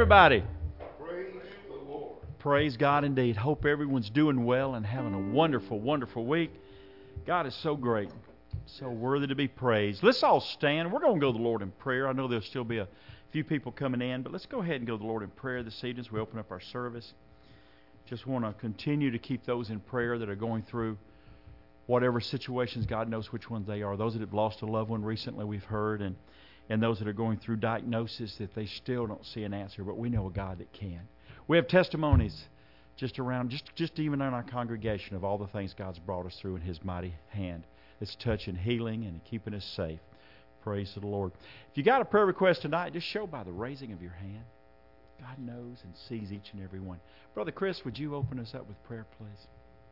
everybody? Praise the Lord. Praise God indeed. Hope everyone's doing well and having a wonderful, wonderful week. God is so great, so worthy to be praised. Let's all stand. We're going to go to the Lord in prayer. I know there'll still be a few people coming in, but let's go ahead and go to the Lord in prayer this evening as we open up our service. Just want to continue to keep those in prayer that are going through whatever situations. God knows which ones they are. Those that have lost a loved one recently, we've heard, and those that are going through diagnosis that they still don't see an answer, but we know a God that can. We have testimonies just around, just even in our congregation of all the things God's brought us through in His mighty hand. It's touching, healing, and keeping us safe. Praise to the Lord. If you got a prayer request tonight, just show by the raising of your hand. God knows and sees each and every one. Brother Chris, would you open us up with prayer, please?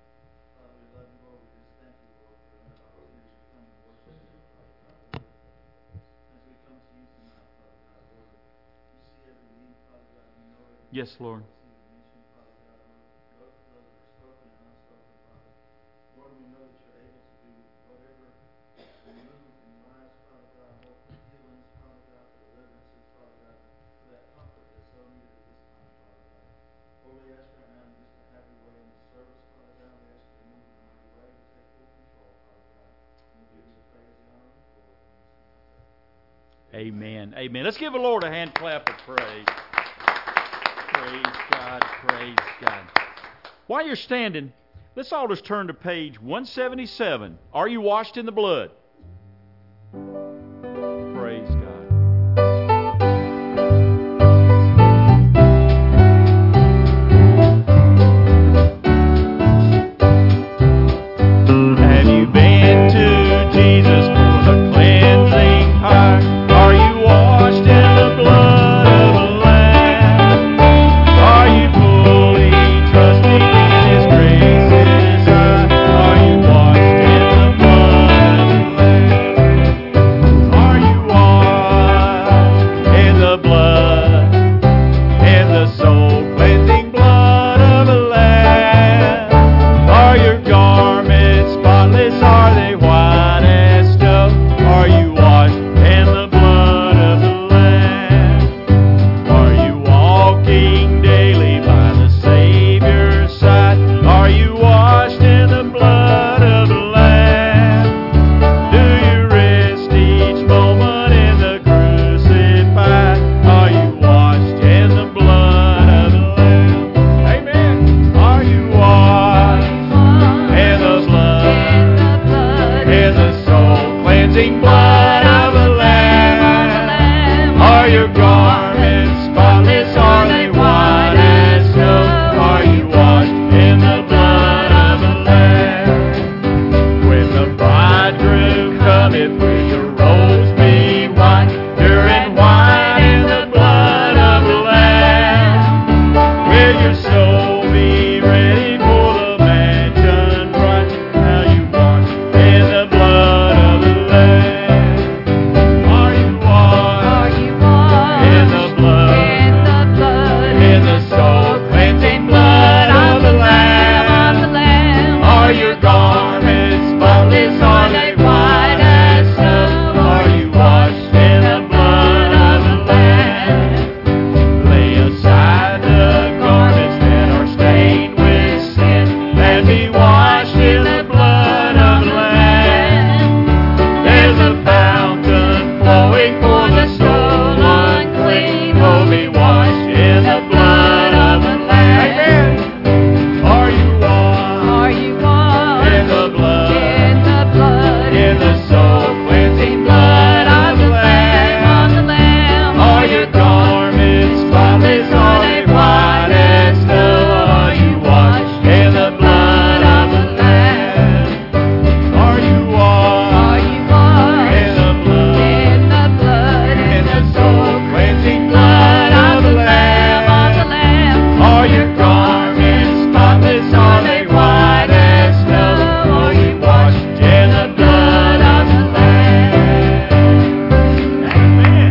Yes, Lord. Amen. Amen. Let's give the Lord a hand clap of praise. Praise God. Praise God. While you're standing, let's all just turn to page 177. Are you washed in the blood? Praise God. Have you been to Jesus for the cleansing fire? Are you washed in the blood of the Lamb? Are you fully trusting in His grace's eye? Are you washed in the blood of the Lamb? Are you washed in the blood, in the soul-cleansing blood of the Lamb? Are your garments spotless? Are they white as snow? Are you washed in the blood of the Lamb? Are you walking daily by the Savior's side? Are you washed in the blood of the Lamb? Do you rest each moment in the crucified? Are you washed in the blood of the Lamb? Amen. Are you washed in the blood, in the soul-cleansing blood of the Lamb? Are your garments spotless? Are they white as snow? Are you washed in the blood of the Lamb? When the bridegroom cometh, will your robes be white, pure and white in the blood of the Lamb? Will your soul be ready for the mansion bright? Now you washed in the blood of the Lamb. Are you washed in the blood, in the soul-cleansing blood of the Lamb? Are your garments spotless? Are they white as snow? Are you washed in the blood of the Lamb? Lay aside the garments that are stained with sin, and be washed in the blood of the Lamb. There's a fountain flowing for the soul unclean. Oh, be washed in the blood of the Lamb. Are you washed in the blood, in the soul-cleansing blood of the Lamb? Are your garments spotless? Are they white as snow? Are you washed in the blood of the Lamb? Are you washed in the blood, in the soul-cleansing blood of the Lamb? Are your garments spotless? Are they white as snow? Are you washed in the blood of the Lamb? Amen.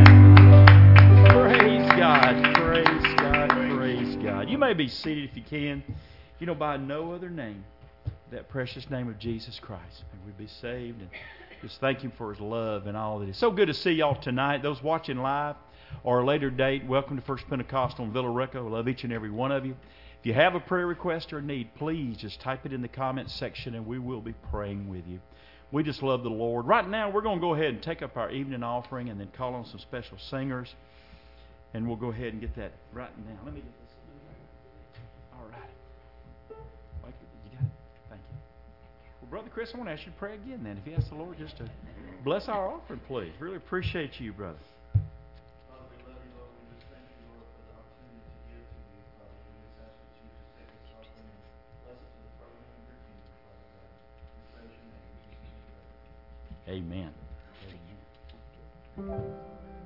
Praise God, praise God, praise God. You may be seated if you can. You know, by no other name, that precious name of Jesus Christ, may we be saved and just thank Him for His love and all that is. So good to see y'all tonight. Those watching live, or a later date, welcome to First Pentecostal in Villa Rica. We love each and every one of you. If you have a prayer request or need, please just type it in the comments section and we will be praying with you. We just love the Lord. Right now, we're going to go ahead and take up our evening offering and then call on some special singers. And we'll go ahead and get that right now. Let me get this. All right. You got it? Thank you. Well, Brother Chris, I want to ask you to pray again then. If you ask the Lord just to bless our offering, please. Really appreciate you, brother. Father, we love you, Lord. We just thank you, Lord, for the opportunity to give to you, Father. We just ask that you just take this offering and bless it to the throne of your kingdom, Father God. We praise your name. We give you praise. Amen. Amen.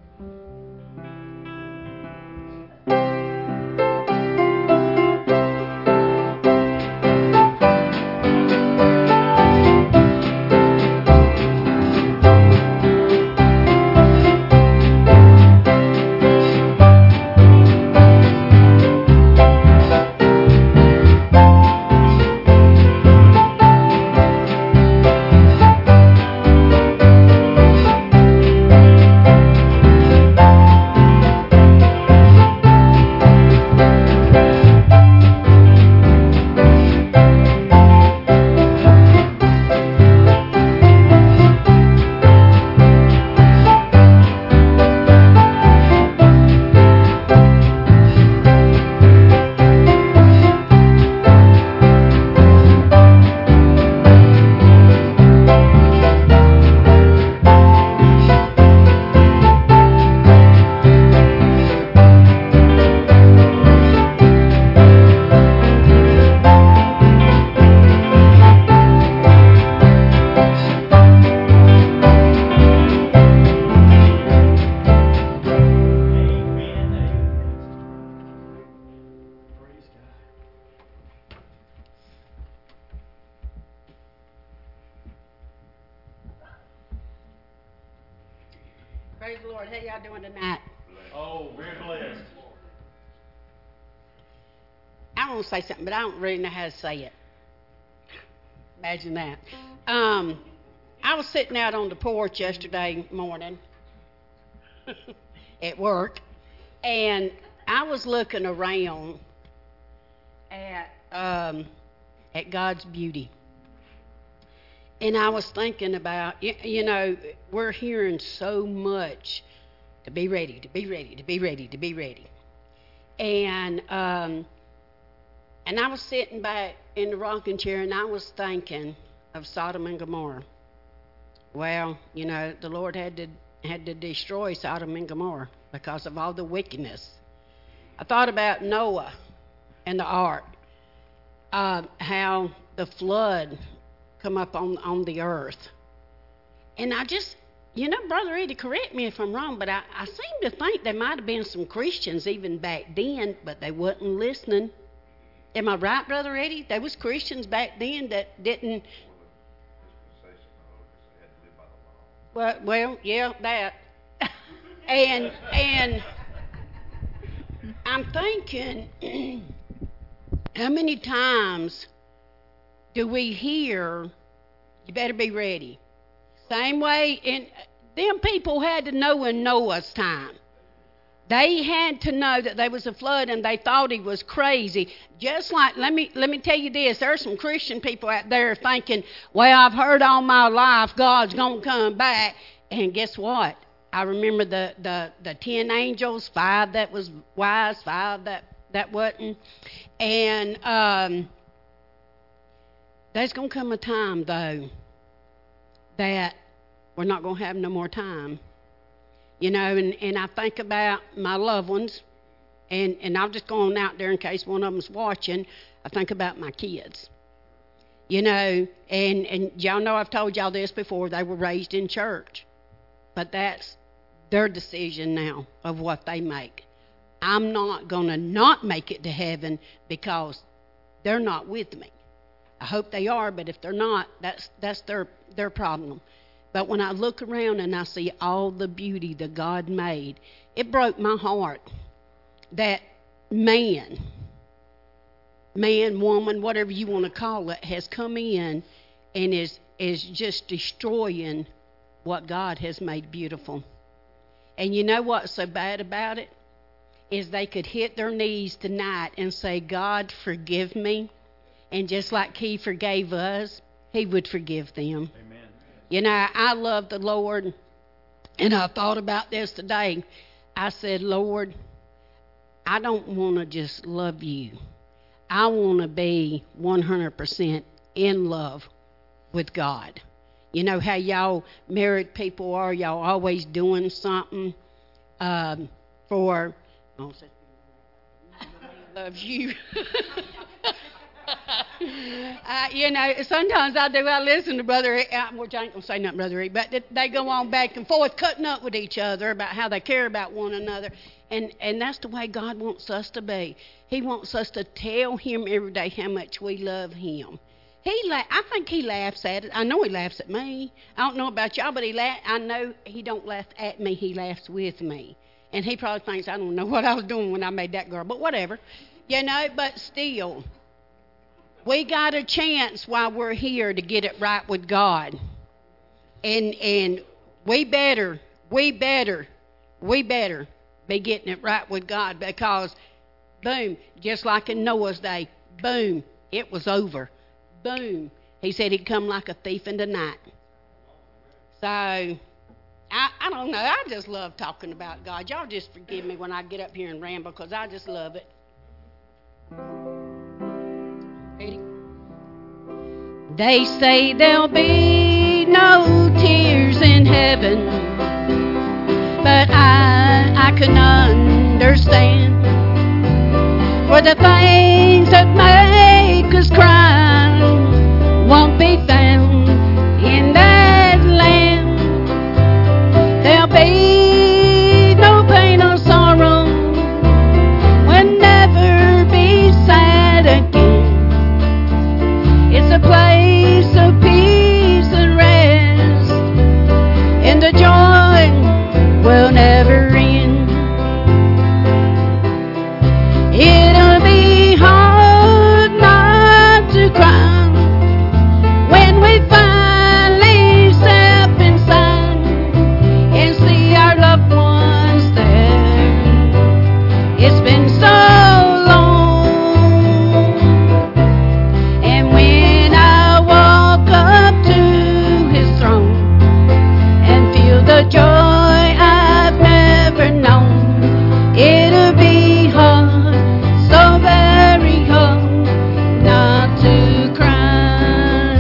Praise the Lord. How y'all doing tonight? Oh, very blessed. I want to say something, but I don't really know how to say it. Imagine that. I was sitting out on the porch yesterday morning at work, and I was looking around at God's beauty. And I was thinking about, you know, we're hearing so much to be ready, to be ready, to be ready, to be ready. And I was sitting back in the rocking chair, and I was thinking of Sodom and Gomorrah. Well, you know, the Lord had to destroy Sodom and Gomorrah because of all the wickedness. I thought about Noah and the ark, how the flood come up on the earth. And I just, you know, Brother Eddie, correct me if I'm wrong, but I seem to think there might have been some Christians even back then, but they wasn't listening. Am I right, Brother Eddie? There was Christians back then that didn't. Well, yeah, that. and I'm thinking, how many times do we hear, you better be ready? Same way, and them people had to know in Noah's time. They had to know that there was a flood, and they thought he was crazy. Just like, let me tell you this, there's some Christian people out there thinking, well, I've heard all my life God's going to come back. And guess what? I remember the 10 angels, 5 that was wise, 5 that wasn't. And there's going to come a time, though, that we're not going to have no more time. You know, and I think about my loved ones, and I'll just go on out there in case one of them's watching. I think about my kids. You know, and y'all know I've told y'all this before, they were raised in church. But that's their decision now of what they make. I'm not going to not make it to heaven because they're not with me. I hope they are, but if they're not, that's their problem. But when I look around and I see all the beauty that God made, it broke my heart that man, woman, whatever you want to call it, has come in and is just destroying what God has made beautiful. And you know what's so bad about it? Is they could hit their knees tonight and say, God, forgive me. And just like He forgave us, He would forgive them. Amen. You know, I love the Lord, and I thought about this today. I said, Lord, I don't want to just love you. I want to be 100% in love with God. You know how y'all married people are, y'all always doing something for... loves you. You know, sometimes I do. I listen to Brother E, which I ain't going to say nothing, Brother E, but they go on back and forth, cutting up with each other about how they care about one another. And that's the way God wants us to be. He wants us to tell Him every day how much we love Him. I think He laughs at it. I know He laughs at me. I don't know about y'all, but I know He don't laugh at me. He laughs with me. And He probably thinks I don't know what I was doing when I made that girl, but whatever. You know, but still, we got a chance while we're here to get it right with God. And we better be getting it right with God, because, boom, just like in Noah's day, boom, it was over. Boom. He said He'd come like a thief in the night. So, I don't know. I just love talking about God. Y'all just forgive me when I get up here and ramble, because I just love it. Ready? They say there'll be no tears in heaven, but I can understand, for the things that make us cry won't be found in that land. There'll be no pain or sorrow, we'll never be sad again. It's a place of peace and rest, and the joy will never end. It'll be hard not to cry when we finally step inside and see our loved ones there. It's been so long, and when I walk up to His throne and feel the joy I've never known, it'll be hard, so very hard, not to cry.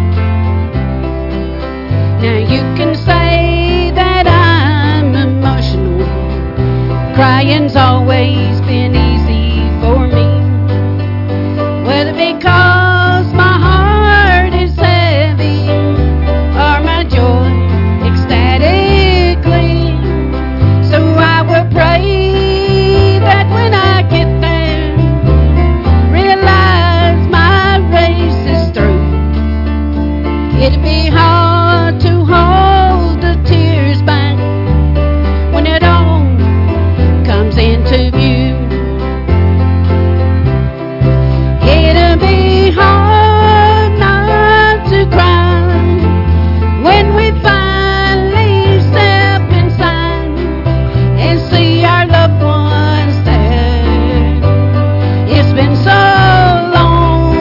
Now you can say that I'm emotional. Crying's always been easy for me. Whether because my heart is heavy or my joy ecstatically. So I will pray that when I get there, realize my race is through. It'd be hard to hold the tears back when it all comes into view. It'll be hard not to cry when we finally step inside and see our loved ones there. It's been so long,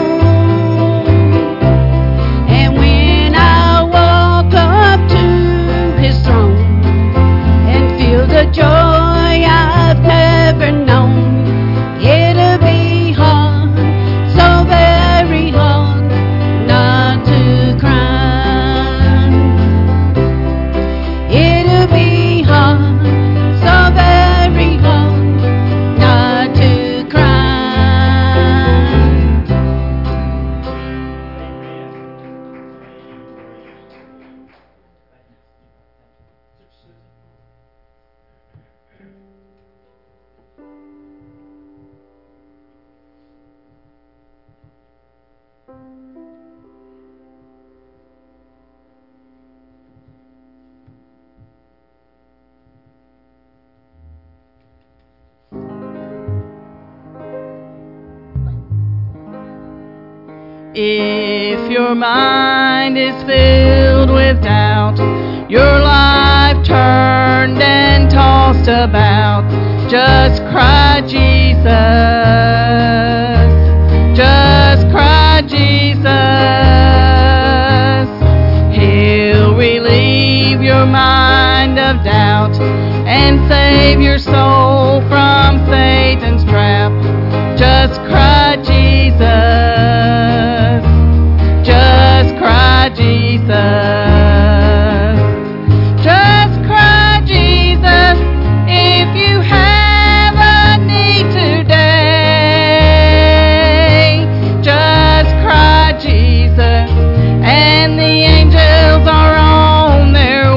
and when I walk up to His throne and feel the joy I've never known, it'll be hard, so very hard, not to cry. It'll be hard, so very hard, not to cry. If your mind is filled with doubt, out. Your life turned and tossed about. Just cry, Jesus. Just cry, Jesus. He'll relieve your mind of doubt and save your soul from Satan's trap. Just cry, Jesus. Just cry, Jesus. Just cry, Jesus, if you have a need today. Just cry, Jesus, and the angels are on their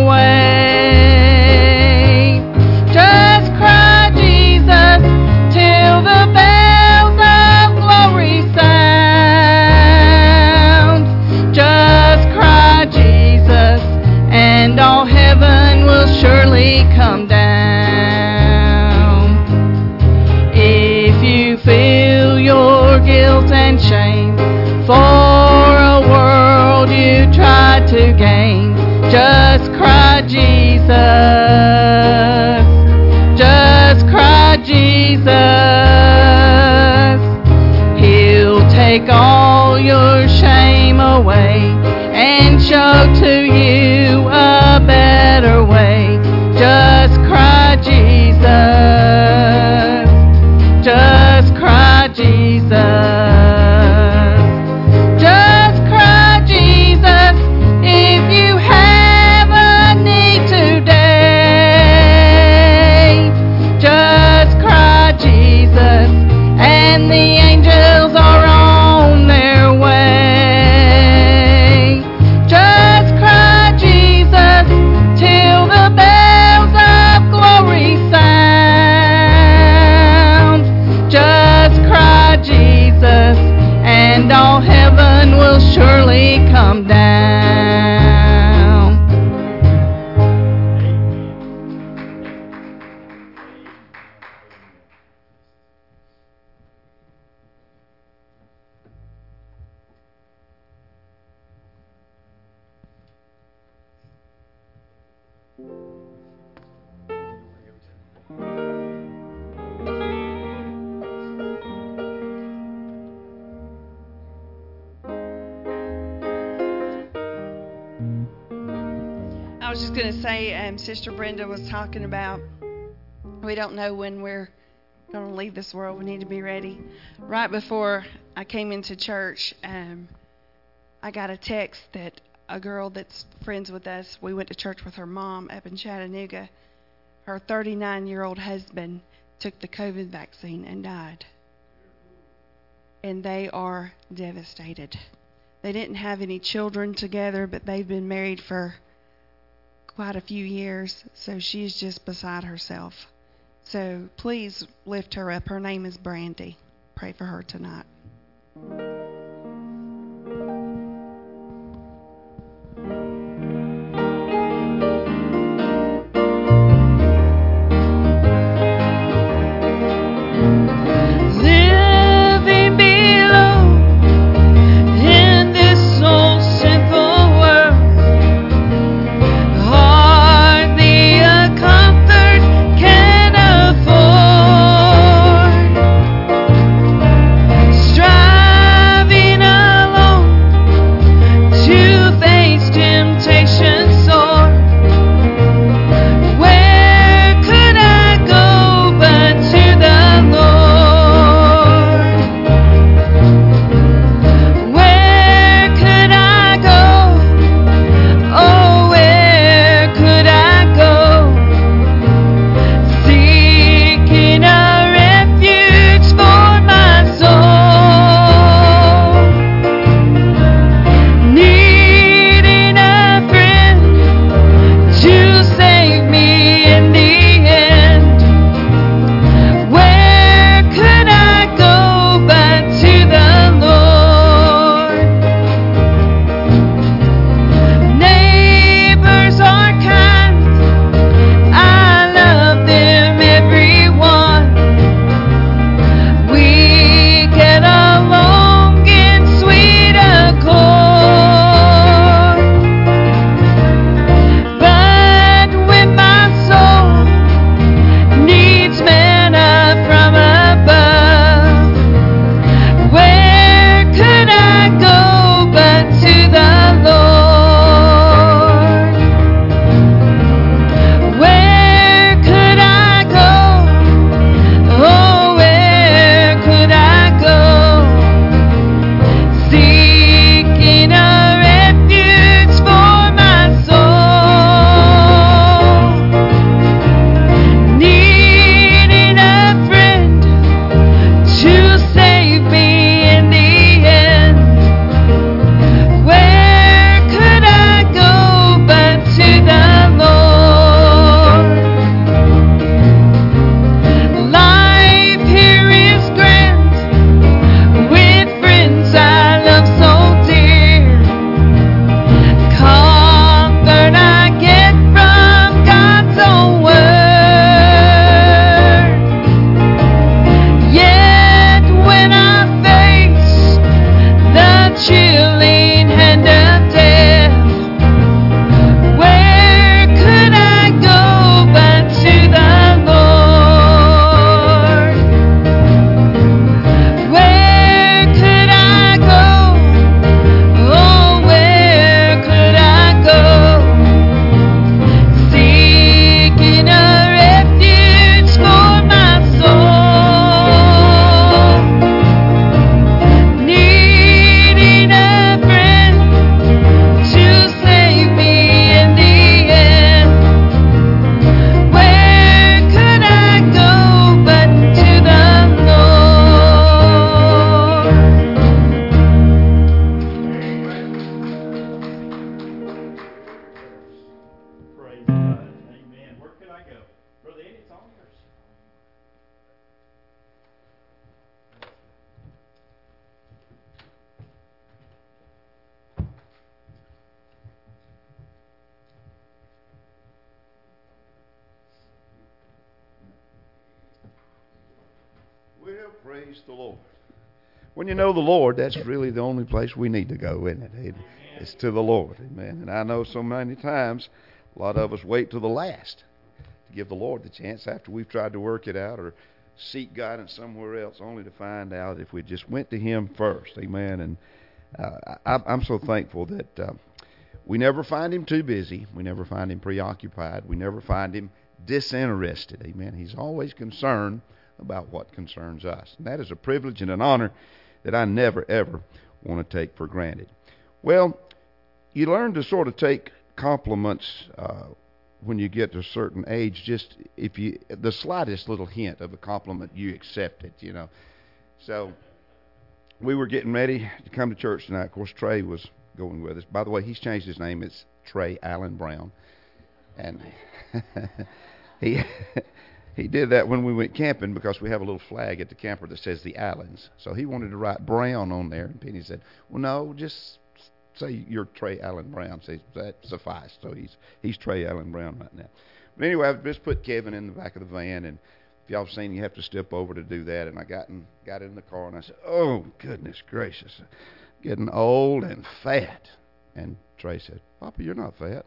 way. Just cry, Jesus, till the bells of glory sound. Just cry, Jesus, and all heaven will surely come down. If you feel your guilt and shame for a world you tried to gain, just cry, Jesus. Just cry, Jesus. He'll take all your shame away and show to you a better way. Just cry, Jesus. Just cry, Jesus. Just cry, Jesus, if you have a need today. Just cry, Jesus, and the angels are on their way. Just cry, Jesus, till the bells of glory sound. Just cry, Jesus, and all heaven will surely come down. I was just going to say, Sister Brenda was talking about we don't know when we're going to leave this world. We need to be ready. Right before I came into church, I got a text that a girl that's friends with us, we went to church with her mom up in Chattanooga. Her 39-year-old husband took the COVID vaccine and died. And they are devastated. They didn't have any children together, but they've been married for quite a few years, so she's just beside herself. So please lift her up. Her name is Brandy. Pray for her tonight. Living below in this old simple world, hardly a comfort can afford. Strive Praise the Lord. When you know the Lord, that's really the only place we need to go, isn't it? It's to the Lord. Amen. And I know so many times a lot of us wait till the last to give the Lord the chance after we've tried to work it out or seek guidance somewhere else, only to find out if we just went to Him first. Amen. And I'm so thankful that we never find Him too busy. We never find Him preoccupied. We never find Him disinterested. Amen. He's always concerned about what concerns us. And that is a privilege and an honor that I never, ever want to take for granted. Well, you learn to sort of take compliments when you get to a certain age. Just if you, the slightest little hint of a compliment, you accept it, you know. So we were getting ready to come to church tonight. Of course, Trey was going with us. By the way, he's changed his name. It's Trey Allen Brown. And he did that when we went camping because we have a little flag at the camper that says the Allens. So he wanted to write Brown on there. And Penny said, well, no, just say you're Trey Allen Brown. So that sufficed. So he's Trey Allen Brown right now. But anyway, I just put Kevin in the back of the van. And if y'all have seen, you have to step over to do that. And I got in the car and I said, oh, goodness gracious. Getting old and fat. And Trey said, Papa, you're not fat.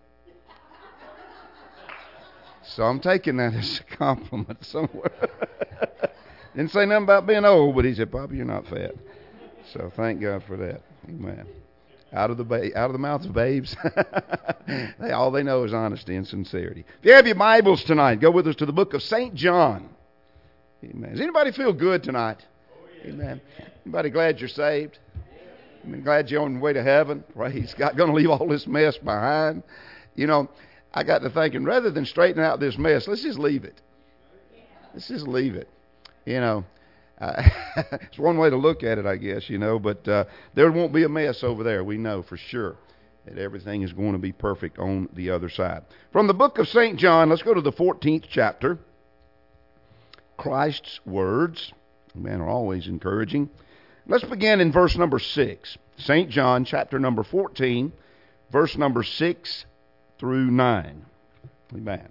So I'm taking that as a compliment somewhere. Didn't say nothing about being old, but he said, Papa, you're not fat. So thank God for that. Amen. Out of the mouths of babes, all they know is honesty and sincerity. If you have your Bibles tonight, go with us to the book of St. John. Amen. Does anybody feel good tonight? Amen. Anybody glad you're saved? I'm glad you're on your way to heaven. Praise God. Going to leave all this mess behind. You know, I got to thinking, rather than straighten out this mess, let's just leave it. Let's just leave it. You know, it's one way to look at it, I guess, you know, but there won't be a mess over there. We know for sure that everything is going to be perfect on the other side. From the book of St. John, let's go to the 14th chapter. Christ's words, amen, are always encouraging. Let's begin in verse number 6. St. John, chapter number 14, verse number 6 through 9. Amen.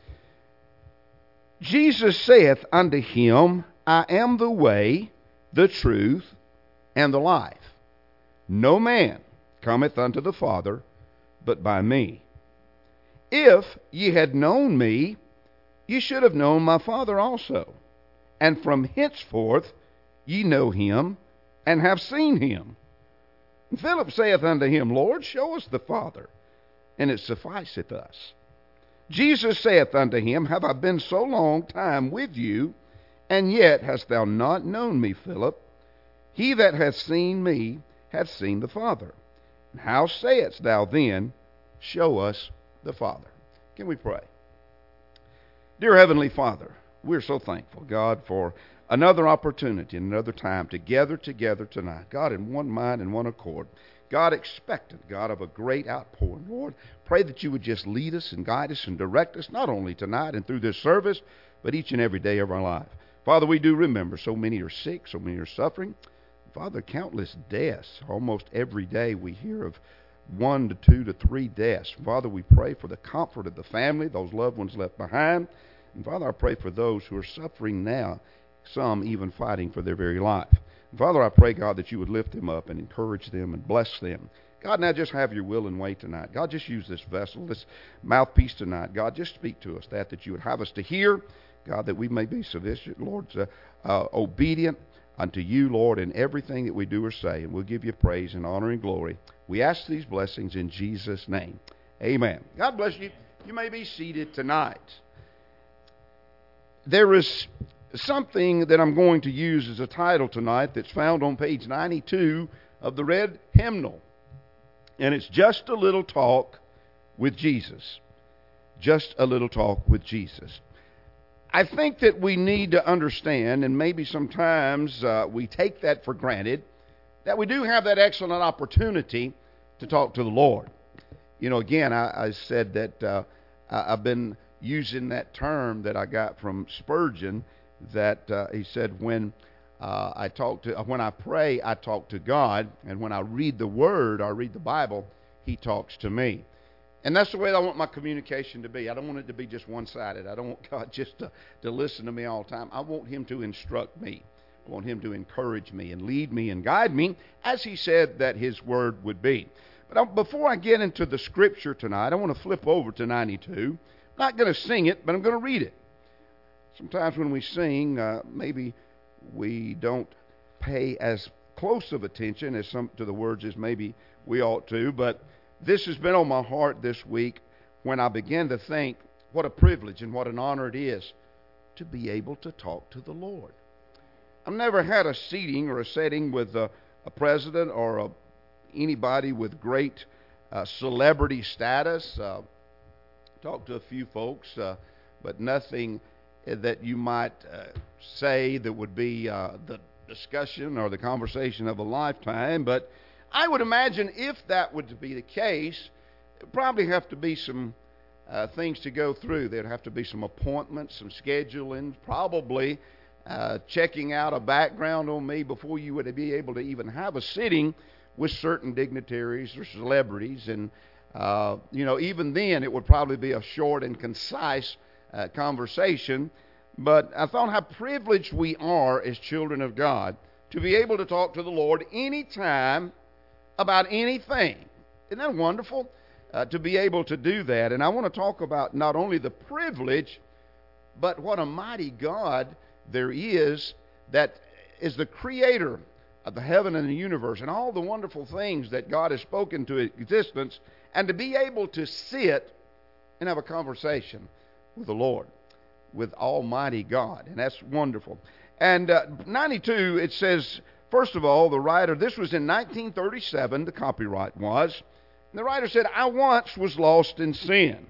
Jesus saith unto him, I am the way, the truth, and the life. No man cometh unto the Father but by me. If ye had known me, ye should have known my Father also. And from henceforth ye know him, and have seen him. And Philip saith unto him, Lord, show us the Father, and it sufficeth us. Jesus saith unto him, Have I been so long time with you, and yet hast thou not known me, Philip? He that hath seen me hath seen the Father. And how sayest thou then, Show us the Father? Can we pray? Dear Heavenly Father, we're so thankful, God, for another opportunity and another time to gather together tonight. God, in one mind and one accord. God, expectant, God, of a great outpouring. Lord, pray that you would just lead us and guide us and direct us, not only tonight and through this service, but each and every day of our life. Father, we do remember so many are sick, so many are suffering. Father, countless deaths. Almost every day we hear of 1 to 2 to 3 deaths. Father, we pray for the comfort of the family, those loved ones left behind. And Father, I pray for those who are suffering now, some even fighting for their very life. And Father, I pray, God, that you would lift them up and encourage them and bless them. God, now just have your will and way tonight. God, just use this vessel, this mouthpiece tonight. God, just speak to us that you would have us to hear. God, that we may be sufficient, Lord, obedient unto you, Lord, in everything that we do or say. And we'll give you praise and honor and glory. We ask these blessings in Jesus' name. Amen. God bless you. You may be seated tonight. There is something that I'm going to use as a title tonight that's found on page 92 of the red hymnal. And it's Just a Little Talk with Jesus. Just a Little Talk with Jesus. I think that we need to understand, and maybe sometimes we take that for granted, that we do have that excellent opportunity to talk to the Lord. You know, again, I said that I've been using that term that I got from Spurgeon, that he said, when I pray, I talk to God, and when I read the Word or read the Bible, He talks to me. And that's the way I want my communication to be. I don't want it to be just one-sided. I don't want God just to listen to me all the time. I want Him to instruct me. want Him to encourage me and lead me and guide me as He said that His Word would be. But before I get into the Scripture tonight, I want to flip over to 92. I'm not going to sing it, but I'm going to read it. Sometimes when we sing, maybe we don't pay as close of attention as to the words as maybe we ought to, but this has been on my heart this week when I began to think what a privilege and what an honor it is to be able to talk to the Lord. I've never had a seating or a setting with a president or anybody with great celebrity status. Talked to a few folks, but nothing that you might say that would be the discussion or the conversation of a lifetime. But I would imagine if that would be the case, there would probably have to be some things to go through. There'd have to be some appointments, some scheduling, probably checking out a background on me before you would be able to even have a sitting with certain dignitaries or celebrities. And, even then it would probably be a short and concise conversation. But I thought how privileged we are as children of God to be able to talk to the Lord anytime about anything. Isn't that wonderful? To be able to do that. And I want to talk about not only the privilege, but what a mighty God there is that is the creator of the heaven and the universe and all the wonderful things that God has spoken to existence, and to be able to sit and have a conversation with the Lord, with Almighty God. And that's wonderful. And 92, it says, first of all, the writer, this was in 1937, the copyright was. And the writer said, I once was lost in sin.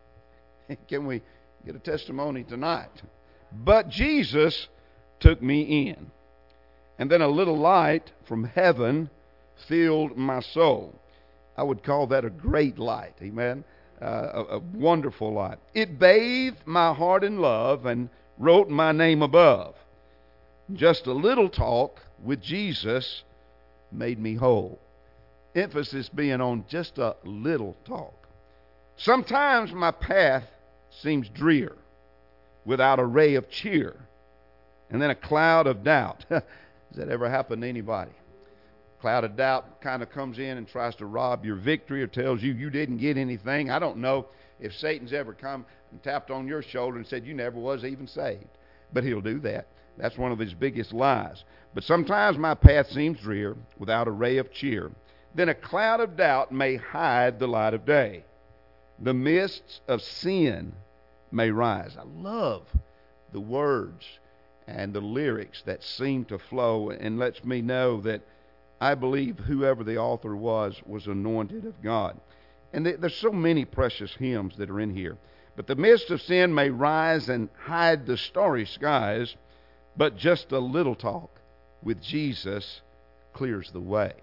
Can we get a testimony tonight? But Jesus took me in. And then a little light from heaven filled my soul. I would call that a great light. Amen. A wonderful light. It bathed my heart in love and wrote my name above. Just a little talk with Jesus made me whole. Emphasis being on just a little talk. Sometimes my path seems drear, without a ray of cheer, and then a cloud of doubt. Has that ever happened to anybody? Cloud of doubt kind of comes in and tries to rob your victory or tells you you didn't get anything. I don't know if Satan's ever come and tapped on your shoulder and said you never was even saved. But he'll do that. That's one of his biggest lies. But sometimes my path seems drear, without a ray of cheer. Then a cloud of doubt may hide the light of day. The mists of sin may rise. I love the words and the lyrics that seem to flow, and lets me know that I believe whoever the author was anointed of God. And there's so many precious hymns that are in here. But the mist of sin may rise and hide the starry skies, but just a little talk with Jesus clears the way.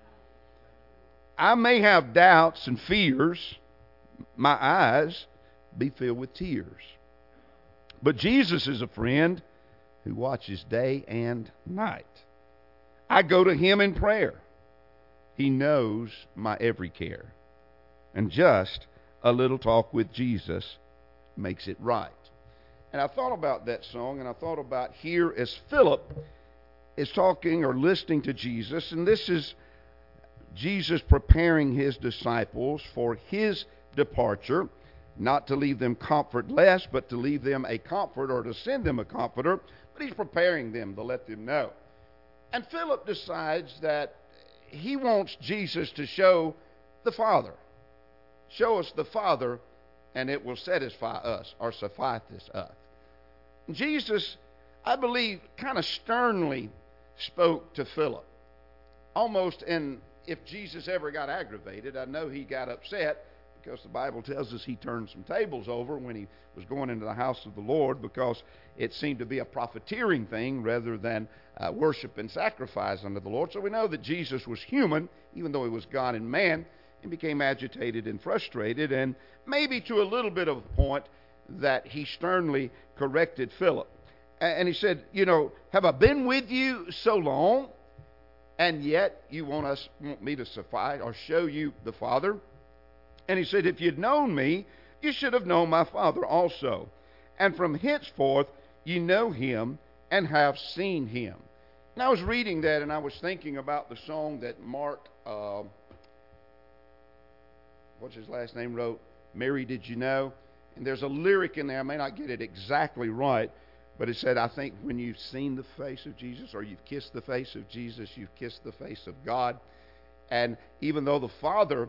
I may have doubts and fears, my eyes be filled with tears. But Jesus is a friend who watches day and night. I go to Him in prayer. He knows my every care. And just a little talk with Jesus makes it right. And I thought about that song, and I thought about here as Philip is talking or listening to Jesus, and this is Jesus preparing His disciples for His departure, not to leave them comfortless, but to leave them a comfort, or to send them a comforter. But He's preparing them to let them know. And Philip decides that he wants Jesus to show the Father. Show us the Father, and it will satisfy us, or suffice us. Jesus, I believe, kind of sternly spoke to Philip. Almost, and if Jesus ever got aggravated, I know He got upset, because the Bible tells us He turned some tables over when He was going into the house of the Lord, because it seemed to be a profiteering thing rather than worship and sacrifice unto the Lord. So we know that Jesus was human, even though He was God and man, and became agitated and frustrated, and maybe to a little bit of a point that He sternly corrected Philip. And He said, have I been with you so long, and yet you want me to suffice or show you the Father? And He said, if you'd known me, you should have known my Father also. And from henceforth you know Him and have seen Him. And I was reading that, and I was thinking about the song that Mark, what's his last name, wrote, Mary, Did You Know? And there's a lyric in there, I may not get it exactly right, but it said, I think when you've seen the face of Jesus, or you've kissed the face of Jesus, you've kissed the face of God. And even though the Father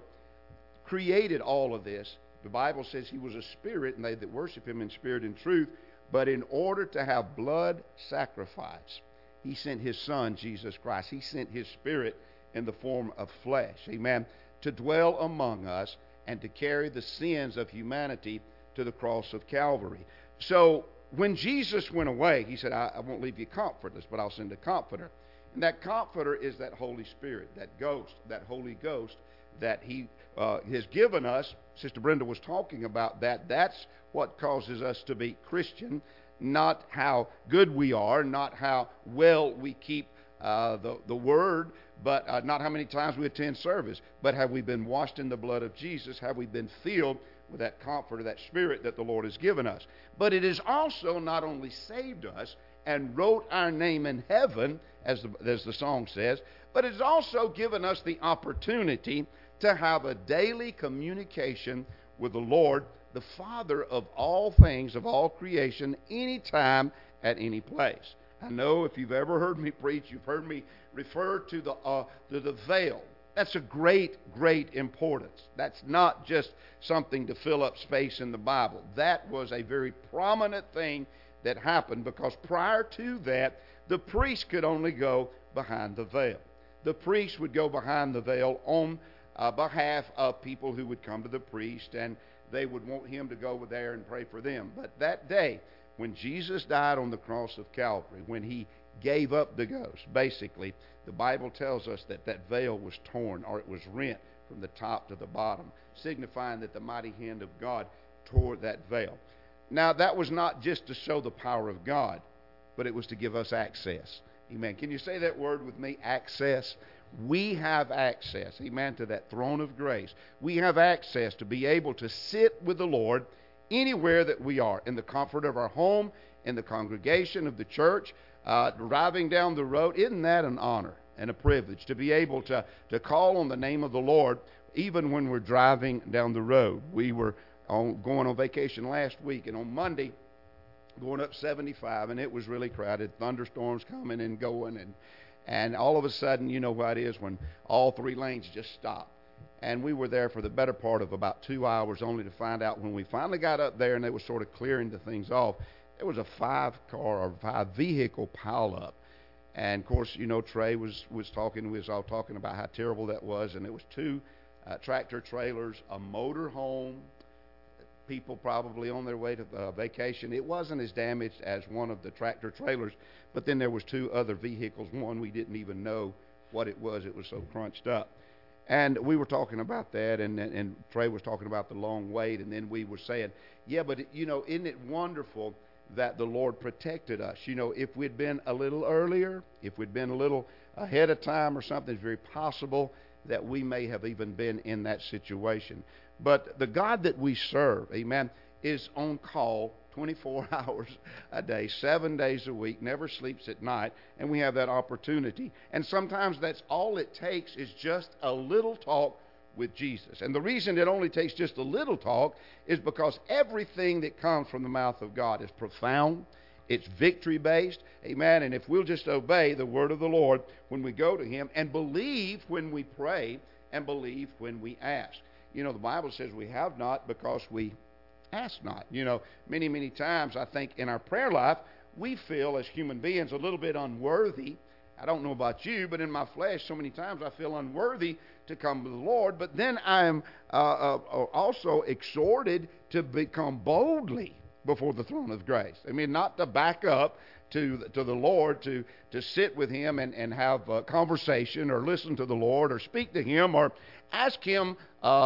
created all of this, the Bible says he was a spirit, and they that worship him in spirit and truth. But in order to have blood sacrifice, he sent his Son, Jesus Christ. He sent his Spirit in the form of flesh, amen, to dwell among us and to carry the sins of humanity to the cross of Calvary. So when Jesus went away, he said, I won't leave you comfortless, but I'll send a comforter. And that comforter is that Holy Spirit, that ghost, that Holy Ghost that he has given us. Sister Brenda was talking about that. That's what causes us to be Christian, not how good we are, not how well we keep the Word, but not how many times we attend service, but have we been washed in the blood of Jesus? Have we been filled with that comfort, that Spirit that the Lord has given us? But it has also not only saved us and wrote our name in heaven, as the song says, but it's also given us the opportunity to have a daily communication with the Lord, the Father of all things, of all creation, anytime, at any place. I know if you've ever heard me preach, you've heard me refer to the veil. That's a great, great importance. That's not just something to fill up space in the Bible. That was a very prominent thing that happened, because prior to that, the priest could only go behind the veil. The priest would go behind the veil on behalf of people who would come to the priest, and they would want him to go over there and pray for them. But that day, when Jesus died on the cross of Calvary, when he gave up the ghost, basically, the Bible tells us that that veil was torn, or it was rent from the top to the bottom, signifying that the mighty hand of God tore that veil. Now, that was not just to show the power of God, but it was to give us access. Amen. Can you say that word with me? Access. We have access, amen, to that throne of grace. We have access to be able to sit with the Lord anywhere that we are, in the comfort of our home, in the congregation of the church, driving down the road. Isn't that an honor and a privilege to be able to call on the name of the Lord even when we're driving down the road? We were going on vacation last week, and on Monday, going up 75, and it was really crowded. Thunderstorms coming and going, and all of a sudden, you know what it is when all three lanes just stop. And we were there for the better part of about 2 hours, only to find out when we finally got up there and they were sort of clearing the things off, there was a 5-car or 5-vehicle pileup. And of course, you know, Trey was talking, we was all talking about how terrible that was, and it was 2 tractor trailers, a motor home, people probably on their way to vacation. It wasn't as damaged as one of the tractor trailers, but then there was 2 other vehicles. One we didn't even know what it was. It was so crunched up. And we were talking about that, and Trey was talking about the long wait, and then we were saying, yeah, but you know, isn't it wonderful that the Lord protected us? You know, if we'd been a little earlier, if we'd been a little ahead of time or something, it's very possible that we may have even been in that situation. But the God that we serve, amen, is on call 24 hours a day, 7 days a week, never sleeps at night, and we have that opportunity. And sometimes that's all it takes, is just a little talk with Jesus. And the reason it only takes just a little talk is because everything that comes from the mouth of God is profound. It's victory-based, amen. And if we'll just obey the word of the Lord when we go to him, and believe when we pray, and believe when we ask. You know, the Bible says we have not because we ask not. You know, many, many times I think in our prayer life, we feel as human beings a little bit unworthy. I don't know about you, but in my flesh, so many times I feel unworthy to come to the Lord. But then I am also exhorted to become boldly before the throne of grace. I mean, not to back up to the Lord, to sit with him and have a conversation, or listen to the Lord, or speak to him, or ask him,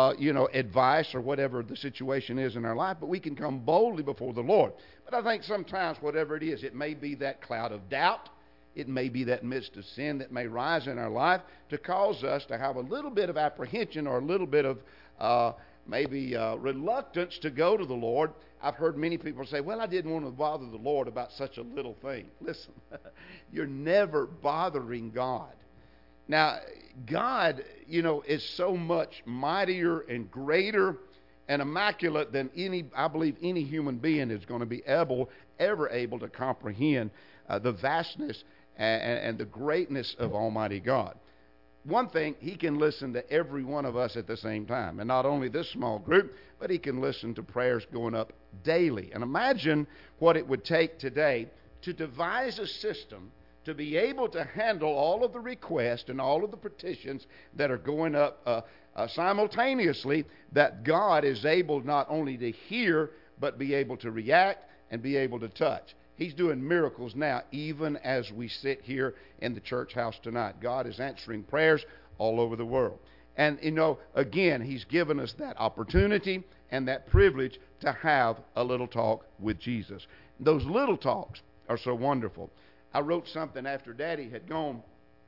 advice, or whatever the situation is in our life. But we can come boldly before the Lord. But I think sometimes, whatever it is, it may be that cloud of doubt. It may be that mist of sin that may rise in our life to cause us to have a little bit of apprehension, or a little bit of maybe reluctance to go to the Lord. I've heard many people say, well, I didn't want to bother the Lord about such a little thing. Listen, you're never bothering God. Now, God, is so much mightier and greater and immaculate than I believe any human being is going to be ever able to comprehend the vastness and the greatness of Almighty God. One thing, He can listen to every one of us at the same time. And not only this small group, but He can listen to prayers going up daily. And imagine what it would take today to devise a system to be able to handle all of the requests and all of the petitions that are going up simultaneously, that God is able not only to hear, but be able to react and be able to touch. He's doing miracles now, even as we sit here in the church house tonight. God is answering prayers all over the world. And, again, He's given us that opportunity and that privilege to have a little talk with Jesus. Those little talks are so wonderful. I wrote something after Daddy had gone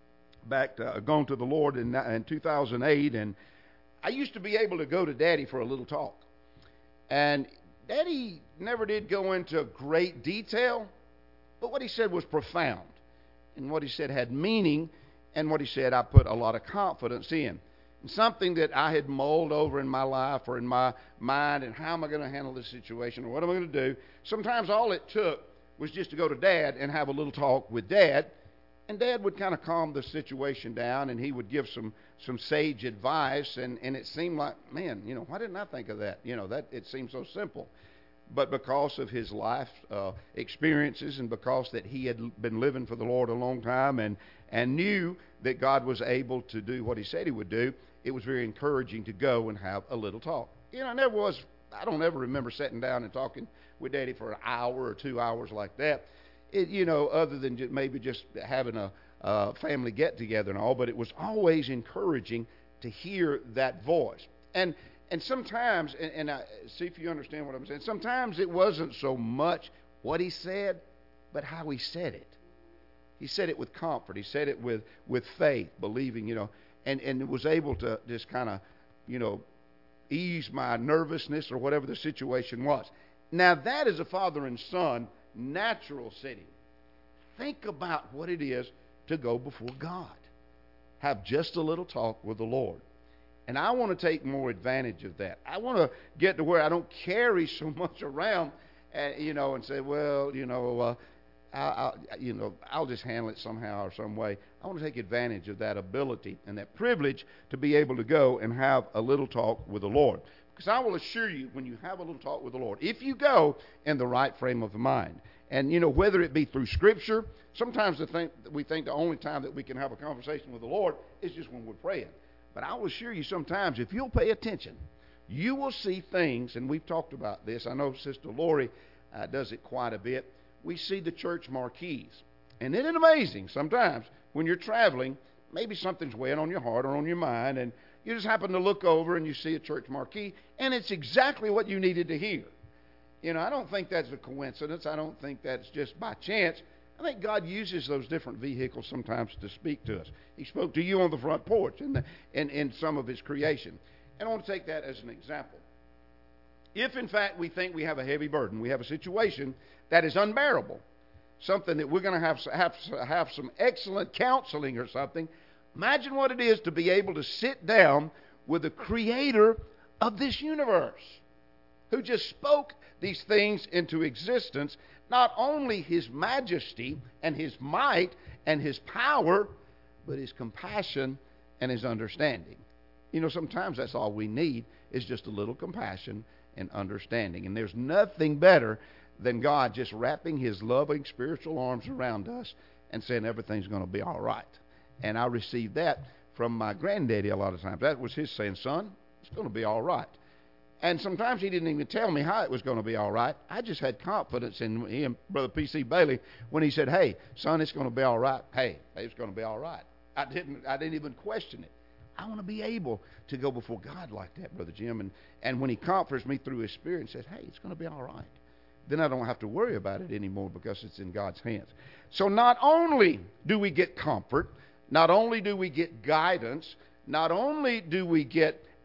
to the Lord in 2008, and I used to be able to go to Daddy for a little talk. And Daddy never did go into great detail, but what he said was profound. And what he said had meaning, and what he said I put a lot of confidence in. And something that I had mulled over in my life or in my mind, and how am I going to handle this situation, or what am I going to do? Sometimes all it took was just to go to Dad and have a little talk with Dad, and Dad would kind of calm the situation down, and he would give some sage advice, and it seemed like, man, why didn't I think of that? That it seemed so simple. But because of his life experiences, and because that he had been living for the Lord a long time and knew that God was able to do what He said He would do, it was very encouraging to go and have a little talk. I don't ever remember sitting down and talking with Daddy for an hour or 2 hours like that. Other than maybe just having a family get together and all, but it was always encouraging to hear that voice. And sometimes, and I see if you understand what I'm saying, sometimes it wasn't so much what he said, but how he said it. He said it with comfort. He said it with faith, believing, and was able to just kind of, ease my nervousness or whatever the situation was. Now, that is a father and son natural setting. Think about what it is to go before God. Have just a little talk with the Lord. And I want to take more advantage of that. I want to get to where I don't carry so much around, and say, well, I'll just handle it somehow or some way. I want to take advantage of that ability and that privilege to be able to go and have a little talk with the Lord. Because I will assure you, when you have a little talk with the Lord, if you go in the right frame of mind, and whether it be through Scripture, sometimes we think the only time that we can have a conversation with the Lord is just when we're praying. But I will assure you, sometimes if you'll pay attention, you will see things, and we've talked about this. I know Sister Lori does it quite a bit. We see the church marquees. And isn't it amazing sometimes when you're traveling, maybe something's weighing on your heart or on your mind, and you just happen to look over and you see a church marquee, and it's exactly what you needed to hear. I don't think that's a coincidence. I don't think that's just by chance. I think God uses those different vehicles sometimes to speak to us. He spoke to you on the front porch in some of His creation. And I want to take that as an example. If, in fact, we think we have a heavy burden, we have a situation that is unbearable, something that we're going to have some excellent counseling or something, imagine what it is to be able to sit down with the Creator of this universe, who just spoke these things into existence, not only His majesty and His might and His power, but His compassion and His understanding. Sometimes that's all we need is just a little compassion and understanding. And there's nothing better than God just wrapping His loving spiritual arms around us and saying everything's going to be all right. And I received that from my granddaddy a lot of times. That was his saying, son, it's going to be all right. And sometimes he didn't even tell me how it was going to be all right. I just had confidence in him, Brother P.C. Bailey, when he said, hey, son, it's going to be all right. Hey, it's going to be all right. I didn't even question it. I want to be able to go before God like that, Brother Jim. And when He comforts me through His Spirit and says, hey, it's going to be all right, then I don't have to worry about it anymore because it's in God's hands. So not only do we get comfort, not only do we get guidance, not only do we get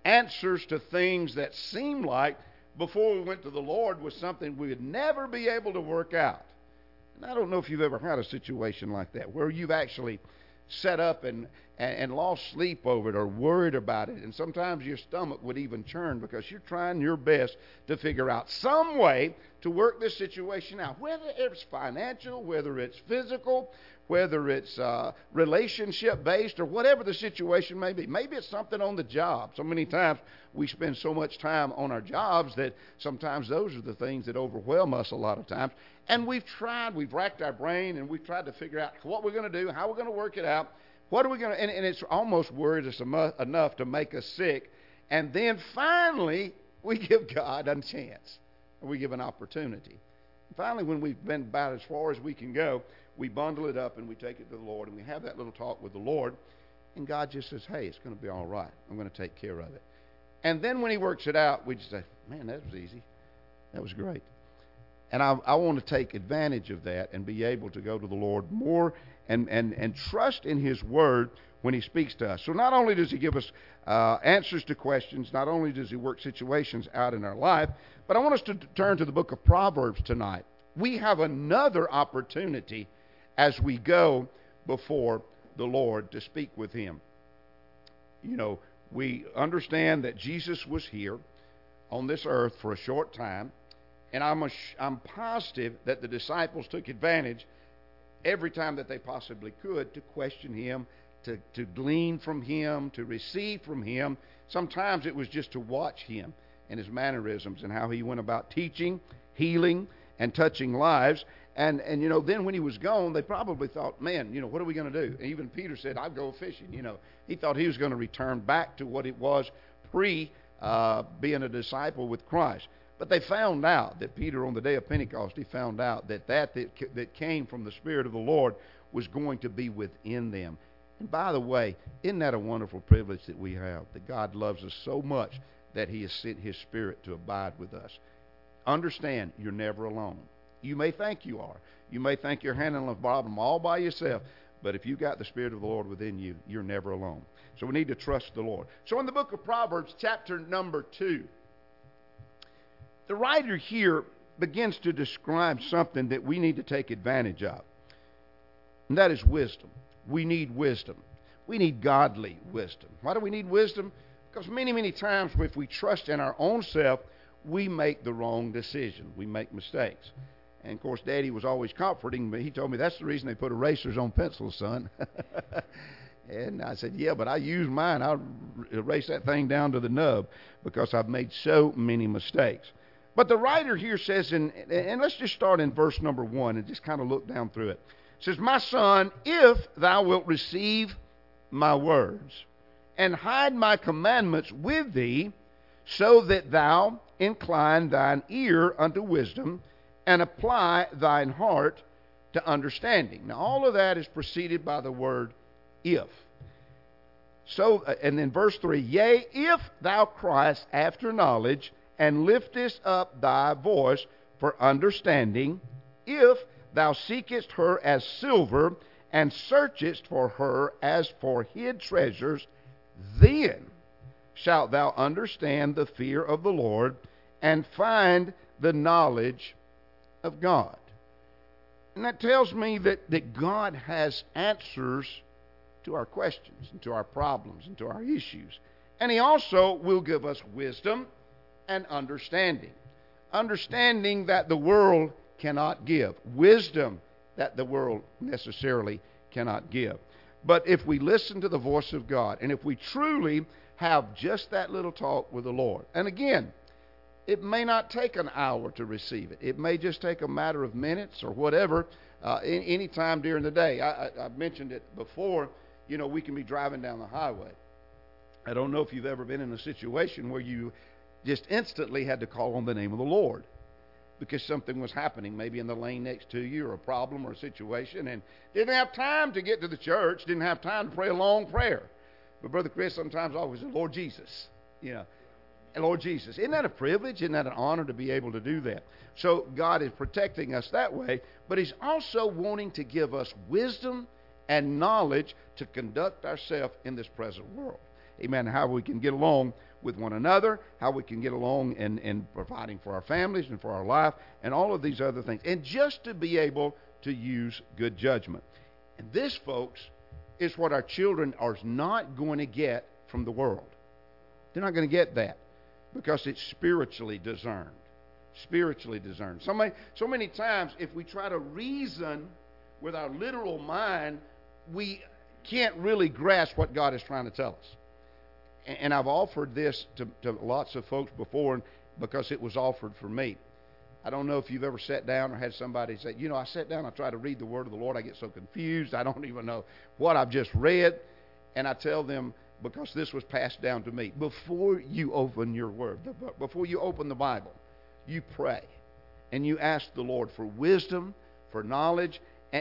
answers to things that seemed like before we went to the Lord was something we would never be able to work out. And I don't know if you've ever had a situation like that where you've actually sat up and lost sleep over it or worried about it. And sometimes your stomach would even churn because you're trying your best to figure out some way to work this situation out, whether it's financial, whether it's physical, whether it's relationship-based, or whatever the situation may be. Maybe it's something on the job. So many times we spend so much time on our jobs that sometimes those are the things that overwhelm us a lot of times. And we've racked our brain, and we've tried to figure out what we're going to do, how we're going to work it out, what are we going to, and it's almost worried us enough to make us sick. And then finally, we give God a chance, or we give an opportunity. And finally, when we've been about as far as we can go, we bundle it up and we take it to the Lord, and we have that little talk with the Lord, and God just says, hey, it's going to be all right. I'm going to take care of it. And then when He works it out, we just say, man, that was easy. That was great. And I want to take advantage of that and be able to go to the Lord more and trust in His Word when He speaks to us. So not only does He give us answers to questions, not only does He work situations out in our life, but I want us to turn to the book of Proverbs tonight. We have another opportunity as we go before the Lord to speak with Him. You know, we understand that Jesus was here on this earth for a short time, and I'm positive that the disciples took advantage every time that they possibly could to question Him, to glean from Him, to receive from Him. Sometimes it was just to watch Him and His mannerisms and how He went about teaching, healing, and touching lives. And you know, then when He was gone, they probably thought, man, you know, what are we going to do? And even Peter said, I'll go fishing. You know, he thought he was going to return back to what it was pre being a disciple with Christ. But they found out that Peter, on the day of Pentecost, he found out that came from the Spirit of the Lord was going to be within them. And by the way, isn't that a wonderful privilege that we have, that God loves us so much that He has sent His Spirit to abide with us? Understand, you're never alone. You may think you are. You may think you're handling the problem all by yourself. But if you've got the Spirit of the Lord within you, you're never alone. So we need to trust the Lord. So in the book of Proverbs, chapter number 2, the writer here begins to describe something that we need to take advantage of. And that is wisdom. We need wisdom. We need godly wisdom. Why do we need wisdom? Because many, many times if we trust in our own self, we make the wrong decision. We make mistakes. And, of course, Daddy was always comforting me. He told me, that's the reason they put erasers on pencils, son. And I said, yeah, but I use mine. I'll erase that thing down to the nub because I've made so many mistakes. But the writer here says, and let's just start in verse number 1 and just kind of look down through it. It says, my son, if thou wilt receive my words and hide my commandments with thee, so that thou incline thine ear unto wisdom and apply thine heart to understanding. Now, all of that is preceded by the word if. So, and then verse 3, yea, if thou criest after knowledge and liftest up thy voice for understanding, if thou seekest her as silver and searchest for her as for hid treasures, then shalt thou understand the fear of the Lord and find the knowledge of God. And that tells me that God has answers to our questions and to our problems and to our issues. And He also will give us wisdom and understanding. Understanding that the world cannot give. Wisdom that the world necessarily cannot give. But if we listen to the voice of God, and if we truly have just that little talk with the Lord, and again, it may not take an hour to receive it. It may just take a matter of minutes or whatever, any time during the day. I've mentioned it before. You know, we can be driving down the highway. I don't know if you've ever been in a situation where you just instantly had to call on the name of the Lord because something was happening, maybe in the lane next to you, or a problem or a situation, and didn't have time to get to the church, didn't have time to pray a long prayer. But Brother Chris sometimes always said, Lord Jesus, you know. And Lord Jesus, isn't that a privilege? Isn't that an honor to be able to do that? So God is protecting us that way, but He's also wanting to give us wisdom and knowledge to conduct ourselves in this present world. Amen. How we can get along with one another, how we can get along in providing for our families and for our life, and all of these other things. And just to be able to use good judgment. And this, folks, is what our children are not going to get from the world. They're not going to get that because it's spiritually discerned. Spiritually discerned. So many times, if we try to reason with our literal mind, we can't really grasp what God is trying to tell us. And I've offered this to lots of folks before because it was offered for me. I don't know if you've ever sat down or had somebody say, I sat down, I try to read the Word of the Lord, I get so confused, I don't even know what I've just read. And I tell them, because this was passed down to me, before you open your Word, before you open the Bible, you pray. And you ask the Lord for wisdom, for knowledge,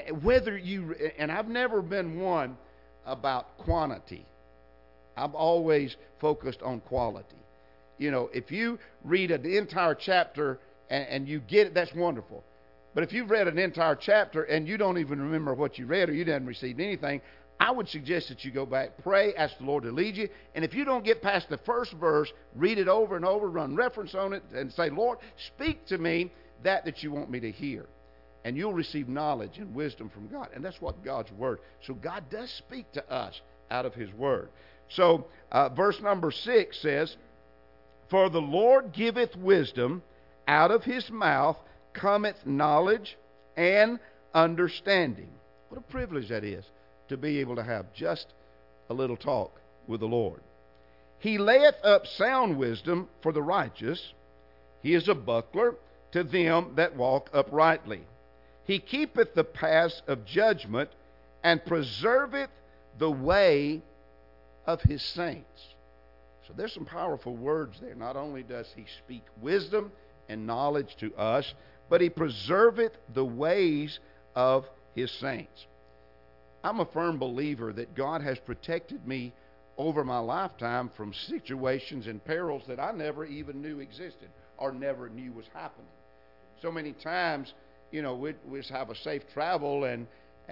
and I've never been one about quantity. I've always focused on quality. If you read an entire chapter and you get it, that's wonderful. But if you've read an entire chapter and you don't even remember what you read or you didn't receive anything, I would suggest that you go back, pray, ask the Lord to lead you. And if you don't get past the first verse, read it over and over, run reference on it, and say, Lord, speak to me that you want me to hear. And you'll receive knowledge and wisdom from God. And that's what God's Word. So God does speak to us out of His Word. So verse number 6 says, For the Lord giveth wisdom, out of His mouth cometh knowledge and understanding. What a privilege that is, to be able to have just a little talk with the Lord. He layeth up sound wisdom for the righteous. He is a buckler to them that walk uprightly. He keepeth the paths of judgment, and preserveth the way of His saints. So there's some powerful words there. Not only does He speak wisdom and knowledge to us, but He preserveth the ways of His saints. I'm a firm believer that God has protected me over my lifetime from situations and perils that I never even knew existed or never knew was happening. So many times, we'd have a safe travel and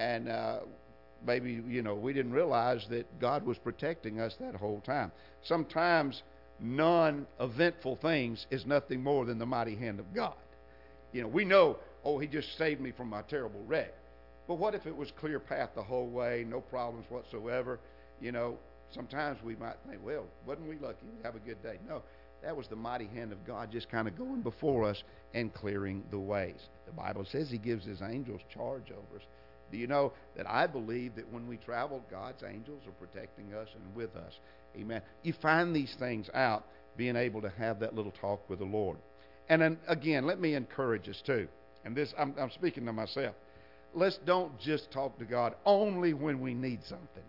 maybe, we didn't realize that God was protecting us that whole time. Sometimes non-eventful things is nothing more than the mighty hand of God. We know, He just saved me from my terrible wreck. But what if it was clear path the whole way, no problems whatsoever? Sometimes we might think, well, wasn't we lucky? Have a good day. No, that was the mighty hand of God just kind of going before us and clearing the ways. The Bible says He gives His angels charge over us. Do you know that I believe that when we travel, God's angels are protecting us and with us? Amen. You find these things out, being able to have that little talk with the Lord. And then, again, let me encourage us too. And this, I'm speaking to myself. Let's don't just talk to God only when we need something.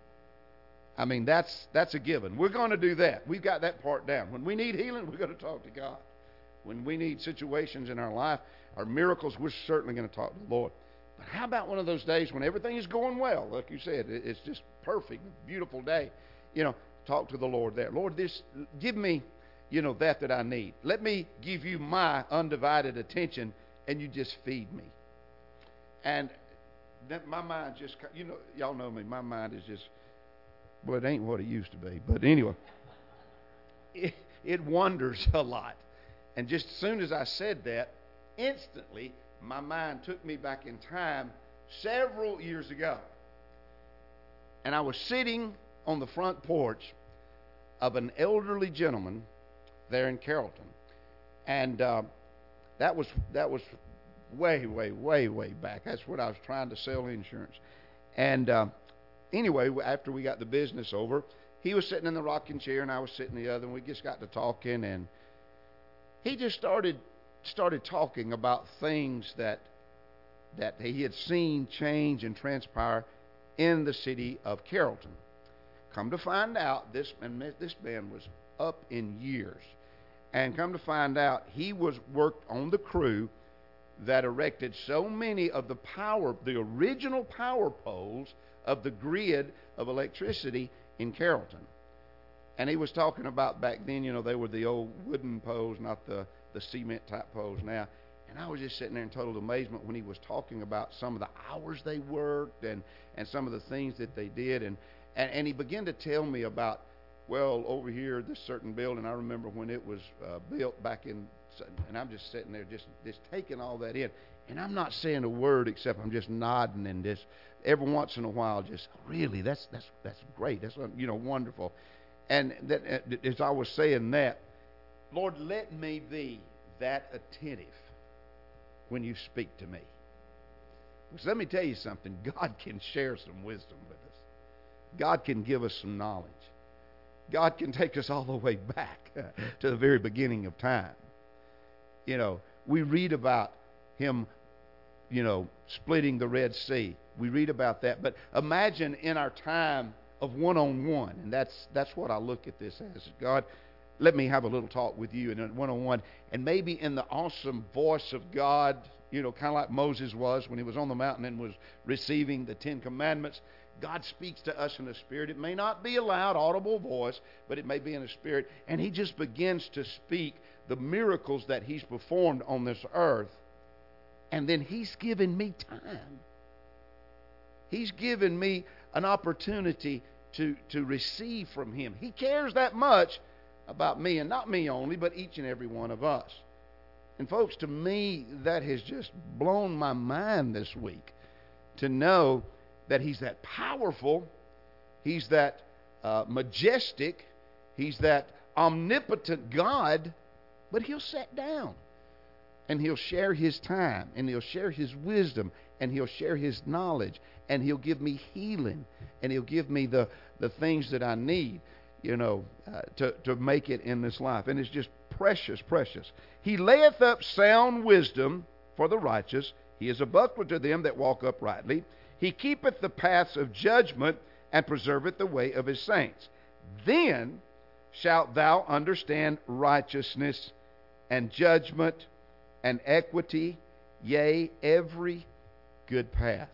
I mean, that's a given. We're going to do that. We've got that part down. When we need healing, we're going to talk to God. When we need situations in our life, our miracles, we're certainly going to talk to the Lord. But how about one of those days when everything is going well? Like you said, it's just perfect, beautiful day. Talk to the Lord there. Lord, give me, that I need. Let me give you my undivided attention, and you just feed me. And my mind just, y'all know me, my mind is just, well, it ain't what it used to be. But anyway, it wanders a lot. And just as soon as I said that, instantly, my mind took me back in time several years ago. And I was sitting on the front porch of an elderly gentleman there in Carrollton. And that was way, way, way, way back. That's when I was trying to sell insurance. And anyway, after we got the business over, he was sitting in the rocking chair and I was sitting in the other, and we just got to talking, and he just started talking about things that he had seen change and transpire in the city of Carrollton. Come to find out, this man was up in years. And come to find out, he worked on the crew that erected so many of the original power poles of the grid of electricity in Carrollton. And he was talking about back then, they were the old wooden poles, not the cement type poles now. And I was just sitting there in total amazement when he was talking about some of the hours they worked and some of the things that they did. And he began to tell me about well, over here, this certain building, I remember when it was built back in, and I'm just sitting there just taking all that in. And I'm not saying a word except I'm just nodding and just every once in a while just, really, that's great. That's, wonderful. And that, as I was saying that, Lord, let me be that attentive when you speak to me. Because let me tell you something, God can share some wisdom with us. God can give us some knowledge. God can take us all the way back to the very beginning of time. We read about Him, splitting the Red Sea. We read about that. But imagine in our time of one-on-one, and that's what I look at this as. God, let me have a little talk with you in a one-on-one, and maybe in the awesome voice of God, kind of like Moses was when he was on the mountain and was receiving the Ten Commandments. God speaks to us in the Spirit. It may not be a loud, audible voice, but it may be in the Spirit. And He just begins to speak the miracles that He's performed on this earth. And then He's given me time. He's given me an opportunity to receive from Him. He cares that much about me, and not me only, but each and every one of us. And folks, to me, that has just blown my mind this week to know that He's that powerful, He's that majestic, He's that omnipotent God, but He'll sit down and He'll share His time, and He'll share His wisdom, and He'll share His knowledge, and He'll give me healing, and He'll give me the things that I need, to make it in this life. And it's just precious, precious. He layeth up sound wisdom for the righteous. He is a buckler to them that walk uprightly. He keepeth the paths of judgment, and preserveth the way of His saints. Then shalt thou understand righteousness and judgment and equity, yea, every good path.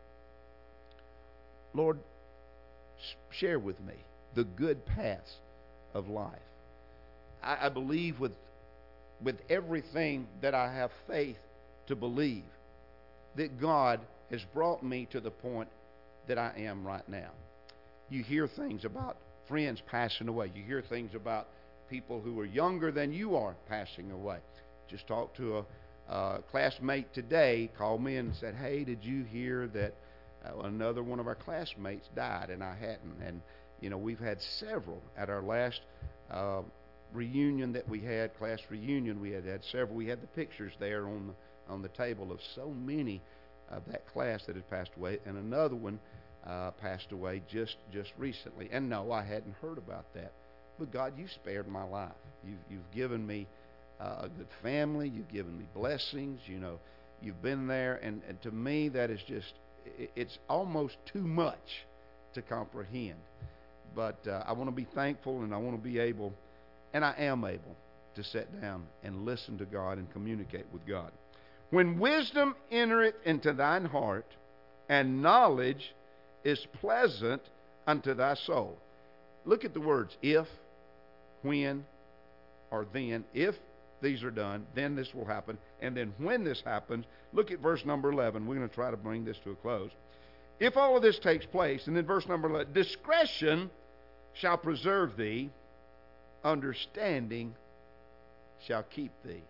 Lord, share with me the good paths of life. I believe with everything that I have faith to believe that God has brought me to the point that I am right now. You hear things about friends passing away. You hear things about people who are younger than you are passing away. Just talked to a classmate today, called me and said, hey, did you hear that another one of our classmates died? And I hadn't. And, we've had several. At our last reunion that we had, class reunion, we had several. We had the pictures there on the table of so many of that class that had passed away, and another one passed away just recently. And no, I hadn't heard about that. But God, you spared my life. You've given me a good family. You've given me blessings. You've been there, and to me that is just, it's almost too much to comprehend. But I want to be thankful, and I want to be able, and I am able, to sit down and listen to God and communicate with God. When wisdom entereth into thine heart, and knowledge is pleasant unto thy soul. Look at the words, if, when, or then. If these are done, then this will happen. And then when this happens, look at verse number 11. We're going to try to bring this to a close. If all of this takes place, and then verse number 11, discretion shall preserve thee, understanding shall keep thee.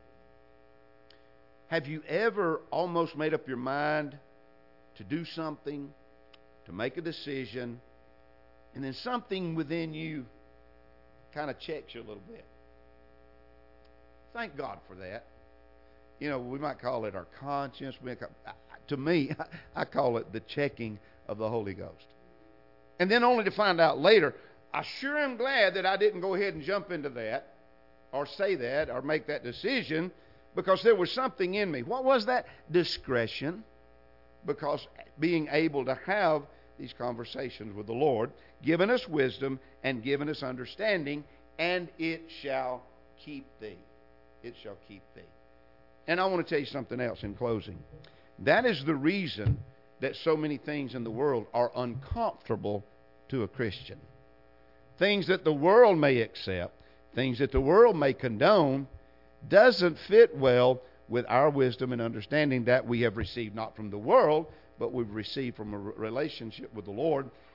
Have you ever almost made up your mind to do something, to make a decision, and then something within you kind of checks you a little bit? Thank God for that. We might call it our conscience. To me, I call it the checking of the Holy Ghost. And then only to find out later, I sure am glad that I didn't go ahead and jump into that, or say that, or make that decision, because there was something in me. What was that? Discretion. Because being able to have these conversations with the Lord, giving us wisdom and giving us understanding, and it shall keep thee. It shall keep thee. And I want to tell you something else in closing. That is the reason that so many things in the world are uncomfortable to a Christian. Things that the world may accept, things that the world may condone, doesn't fit well with our wisdom and understanding that we have received not from the world, but we've received from a relationship with the Lord.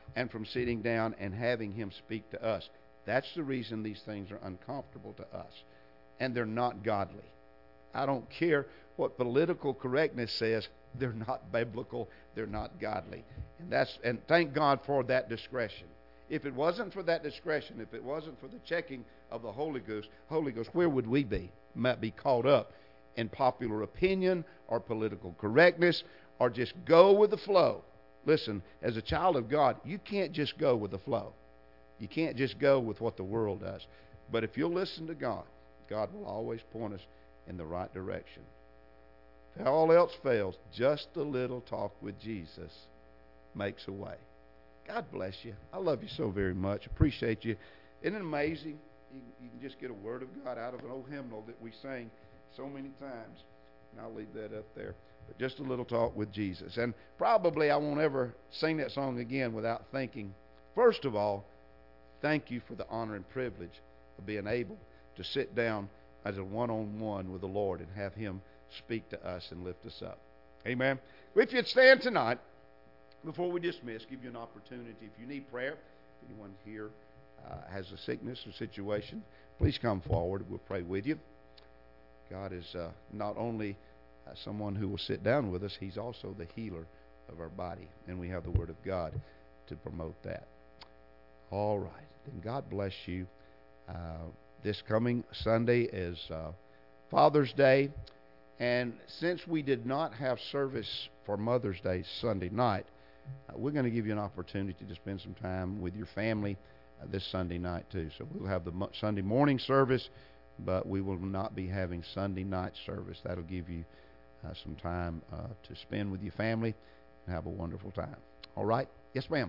and from sitting down and having Him speak to us. That's the reason these things are uncomfortable to us. And they're not godly. I don't care what political correctness says. They're not biblical. They're not godly. And thank God for that discretion. If it wasn't for that discretion, if it wasn't for the checking of the Holy Ghost, where would we be? Might be caught up in popular opinion or political correctness or just go with the flow. Listen, as a child of God, you can't just go with the flow. You can't just go with what the world does. But if you'll listen to God, God will always point us in the right direction. If all else fails, just a little talk with Jesus makes a way. God bless you. I love you so very much. Appreciate you. Isn't it amazing? You can just get a word of God out of an old hymnal that we sang so many times. And I'll leave that up there. But just a little talk with Jesus. And probably I won't ever sing that song again without thinking, first of all, thank you for the honor and privilege of being able to sit down as a one-on-one with the Lord and have Him speak to us and lift us up. Amen. If you'd stand tonight, before we dismiss, give you an opportunity. If you need prayer, if anyone here has a sickness or situation, please come forward. We'll pray with you. God is not only someone who will sit down with us, He's also the healer of our body. And we have the Word of God to promote that. All right. Then God bless you. This coming Sunday is Father's Day. And since we did not have service for Mother's Day Sunday night, we're going to give you an opportunity to spend some time with your family this Sunday night too. So we'll have the Sunday morning service, but we will not be having Sunday night service. That'll give you some time to spend with your family and have a wonderful time. All right? Yes, ma'am.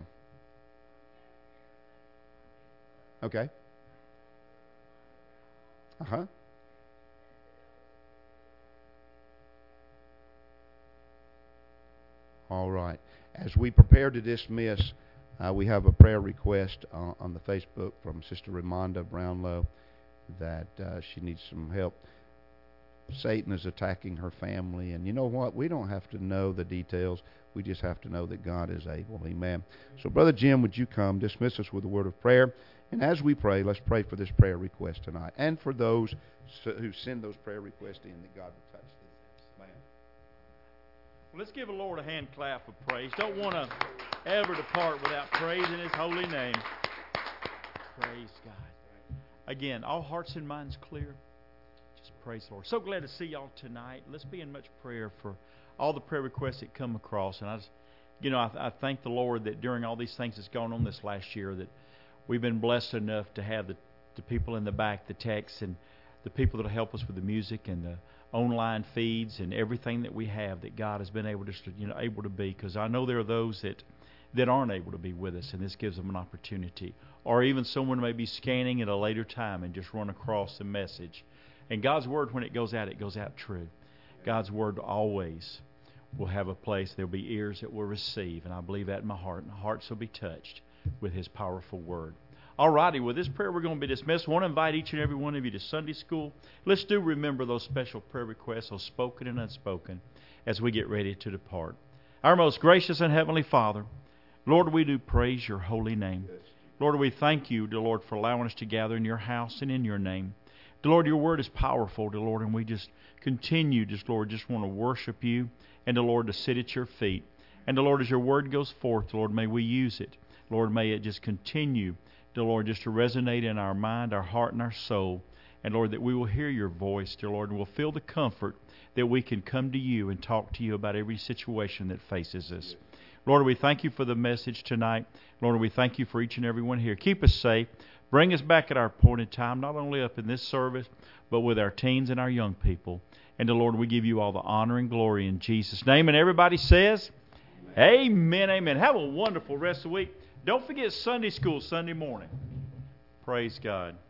Okay. Uh-huh. All right. As we prepare to dismiss, we have a prayer request on the Facebook from Sister Ramonda Brownlow that she needs some help. Satan is attacking her family, and you know what? We don't have to know the details. We just have to know that God is able. Amen. So, Brother Jim, would you come dismiss us with a word of prayer? And as we pray, let's pray for this prayer request tonight, and for those who send those prayer requests in, that God will touch them. Let's give the Lord a hand clap of praise. Don't want to ever depart without praising His holy name. Praise God. Again, all hearts and minds clear. Just praise the Lord. So glad to see y'all tonight. Let's be in much prayer for all the prayer requests that come across. And I thank the Lord that during all these things that's gone on this last year, that we've been blessed enough to have the people in the back, the techs, and the people that will help us with the music and the online feeds and everything that we have, that God has been able to be, because I know there are those that aren't able to be with us, and this gives them an opportunity. Or even someone may be scanning at a later time and just run across the message. And God's Word, when it goes out true. God's Word always will have a place. There will be ears that will receive, and I believe that in my heart, and hearts will be touched with His powerful Word. All righty, with this prayer we're going to be dismissed. I want to invite each and every one of you to Sunday school. Let's do remember those special prayer requests, those spoken and unspoken, as we get ready to depart. Our most gracious and heavenly Father, Lord, we do praise Your holy name. Lord, we thank You, dear Lord, for allowing us to gather in Your house and in Your name. Dear Lord, Your Word is powerful, dear Lord, and we just continue, Lord, just want to worship You, and dear Lord, to sit at Your feet. And dear Lord, as Your Word goes forth, Lord, may we use it. Lord, may it just continue, dear Lord, just to resonate in our mind, our heart, and our soul. And Lord, that we will hear Your voice, dear Lord, and we'll feel the comfort that we can come to You and talk to You about every situation that faces us. Lord, we thank You for the message tonight. Lord, we thank You for each and every one here. Keep us safe. Bring us back at our appointed time, not only up in this service, but with our teens and our young people. And, dear Lord, we give You all the honor and glory in Jesus' name. And everybody says, Amen, amen. Have a wonderful rest of the week. Don't forget Sunday school Sunday morning. Praise God.